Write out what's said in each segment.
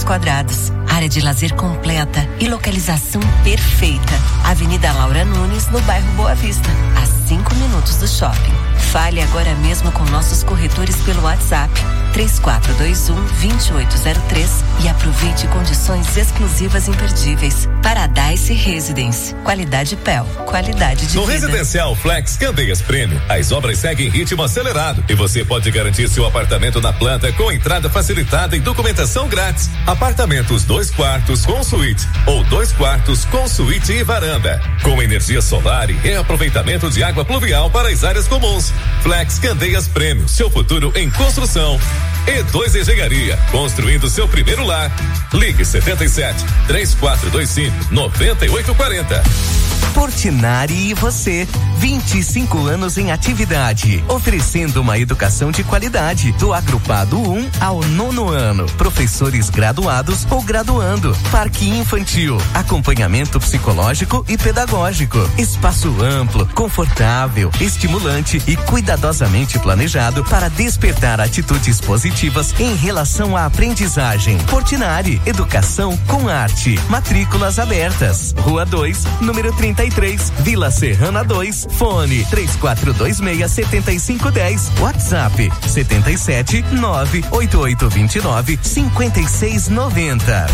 quadrados, área de lazer completa e localização perfeita. Avenida Laura Nunes, no bairro Boa Vista, a 5 minutos do shopping. Fale agora mesmo com nossos corretores pelo WhatsApp 3421-2803 e aproveite condições exclusivas imperdíveis. Paradise Residence. Qualidade PEL. Qualidade de no vida. No Residencial Flex Candeias Premium, as obras seguem em ritmo acelerado e você pode garantir seu apartamento na planta com entrada facilitada e documentação grátis. Apartamentos 2 quartos com suíte ou 2 quartos com suíte e varanda, com energia solar e reaproveitamento de água pluvial para as áreas comuns. Flex Candeias Premium, seu futuro em construção. E2 Engenharia, construindo seu primeiro lar. Ligue 77-3425-9840. Portinari e você, 25 anos em atividade, oferecendo uma educação de qualidade, do agrupado 1 ao 9º ano, professores graduados ou graduando, parque infantil, acompanhamento psicológico e pedagógico, espaço amplo, confortável, estimulante e cuidadosamente planejado para despertar atitudes positivas em relação à aprendizagem. Portinari, educação com arte, matrículas abertas, Rua 2, número 33, Vila Serrana 2, fone 3426-7510, WhatsApp 77-98829-5690.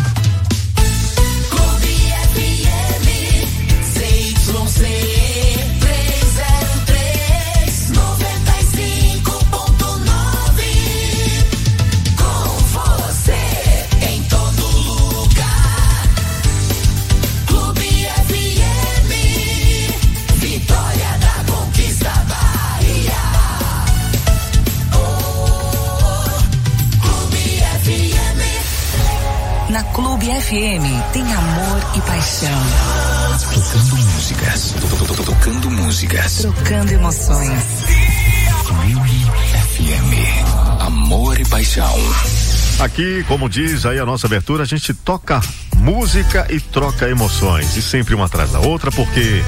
Na Clube FM tem amor e paixão. Tocando músicas. Tocando músicas. Trocando emoções. Clube FM. Amor e paixão. Aqui, como diz aí a nossa abertura, a gente toca música e troca emoções. E sempre uma atrás da outra, porque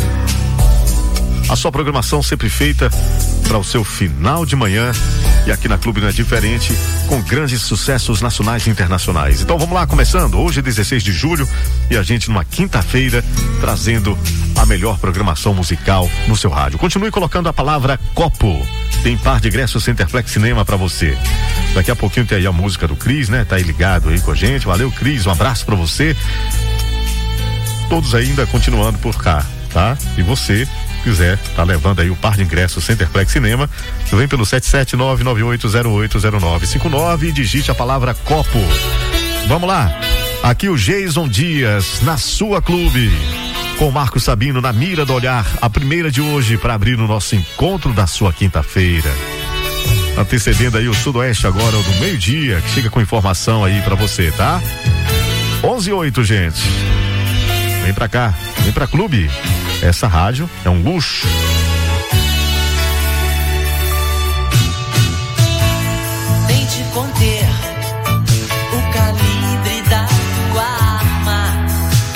a sua programação sempre feita para o seu final de manhã. E aqui na Clube não é diferente, com grandes sucessos nacionais e internacionais. Então vamos lá, começando hoje 16 de julho e a gente numa quinta-feira trazendo a melhor programação musical no seu rádio. Continue colocando a palavra copo. Tem par de ingressos Centerplex Cinema pra você. Daqui a pouquinho tem aí a música do Cris, né? Tá aí ligado aí com a gente. Valeu, Cris, um abraço pra você. Todos ainda continuando por cá, tá? E você quiser, tá levando aí o par de ingressos Centerplex Cinema, vem pelo 77998080959 e digite a palavra copo. Vamos lá, aqui o Jason Dias na sua Clube, com Marcos Sabino na mira do olhar, a primeira de hoje para abrir o nosso encontro da sua quinta-feira, antecedendo aí o Sudoeste agora do meio-dia, que chega com informação aí para você, tá? 11:08, gente, vem pra cá, vem pra Clube. Essa rádio é um luxo. Tente conter o calibre da tua arma.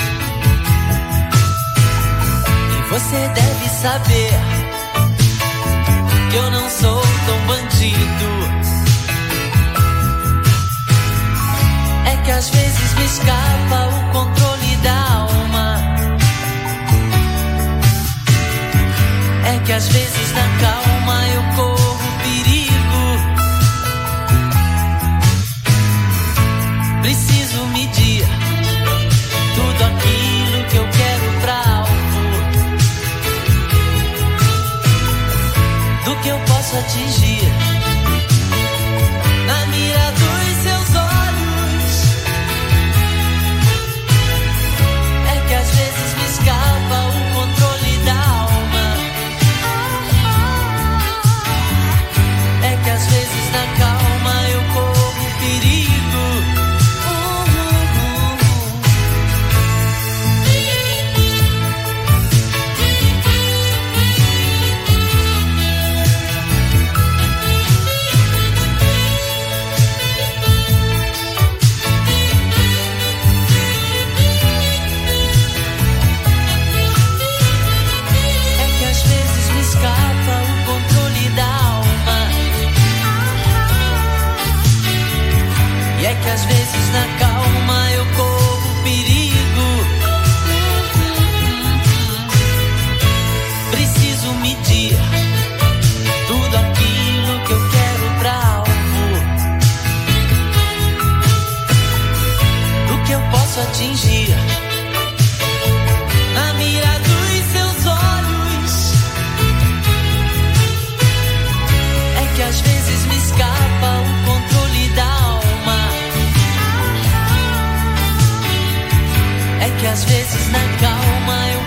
E você deve saber que eu não sou tão bandido. É que às vezes me escapa o controle da alma. É que às vezes na calma eu corro perigo. Preciso medir tudo aquilo que eu quero pra alvo, do que eu posso atingir na mira dos seus olhos. É que às vezes me escapa o controle da alma. É que às vezes na calma eu corro perigo. na calma eu corro perigo. Preciso medir tudo aquilo que eu quero pra alvo, do que eu posso atingir na mira dos seus olhos. É que às vezes me escapa o controle da alma. É que às vezes na calma eu